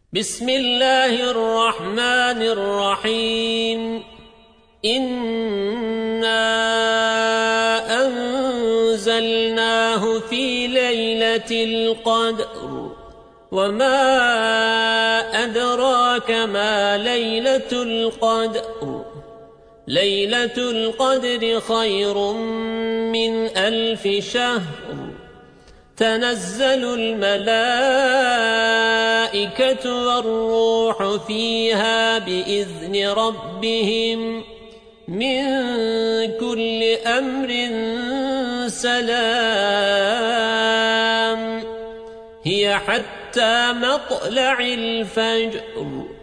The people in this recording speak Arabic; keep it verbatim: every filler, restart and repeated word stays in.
بسم الله الرحمن الرحيم إنا أنزلناه في ليلة القدر وما أدراك ما ليلة القدر ليلة القدر خير من ألف شهر تنزل الملائكة والروح فيها بإذن ربهم من كل أمر سلام هي حتى مطلع الفجر